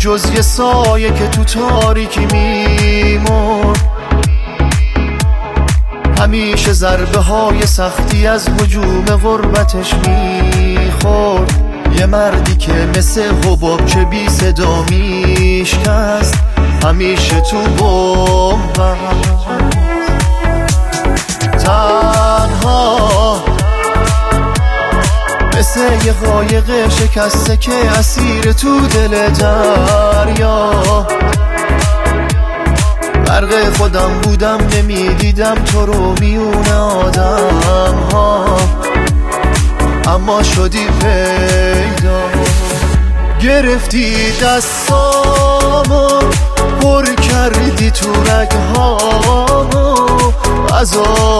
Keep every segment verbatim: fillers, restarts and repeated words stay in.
جز یه سایه که تو تاریکی میمون. همیشه ضربه های سختی از هجوم غربتش میخورد. یه مردی که مثل حباب که بی صدا میشکست، همیشه تو بومبست. تنها مثل یه قایق شکسته که اسیر تو دل دریا. غرق خودم بودم نمیدیدم تو رو میون آدم ها، اما شدی پیدا. گرفتی دستامو پر کردی تو رگهامو از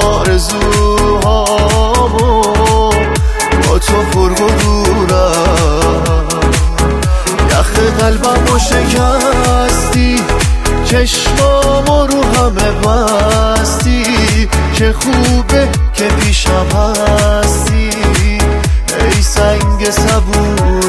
آرزوهامو، با تو پرغرورم. یخ قلبمو شکستی، چشمامو رو همه بستی. که خوبه که پیشم هستی، ای سنگ صبورم.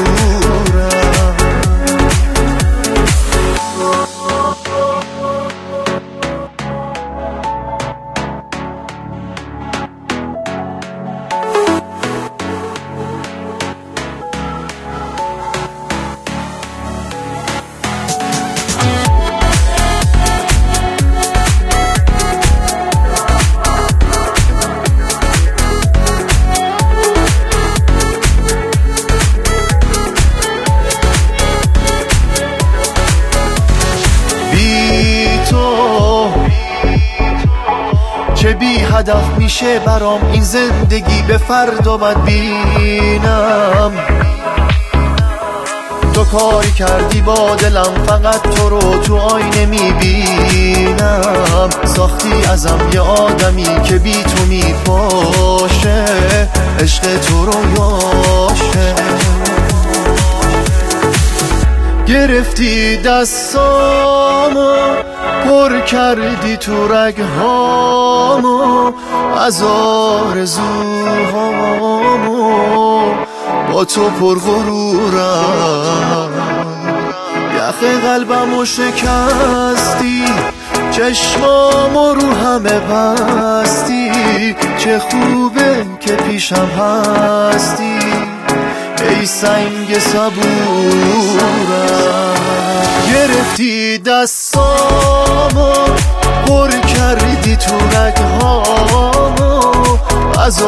چه بی هدف میشه برام این زندگی، به فردا بد بینم. تو کاری کردی با دلم، فقط تو رو تو آینه میبینم. ساختی ازم یه آدمی که بی تو میپاشه، عشق تو رو یاشه. گرفتی دستامو پر کردی تو رگهامو از آرزوهامو، با تو پرغرورم. یخ قلبمو شکستی، چشمامو رو همه بستی. چه خوبه که پیشم هستی، ای سنگ صبورم. گرفتی دستامو پر کردی تو رگهامو از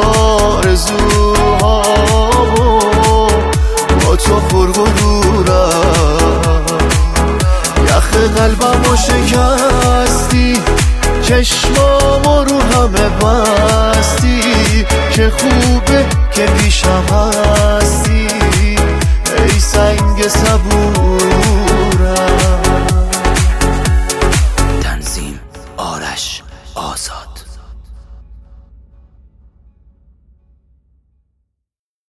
آرزوهامو، با تو پرغرورم. یخ قلبمو شکستی، چشمامو رو همه بستی. که خوبه که پیشم هستی، ای سنگ صبورم.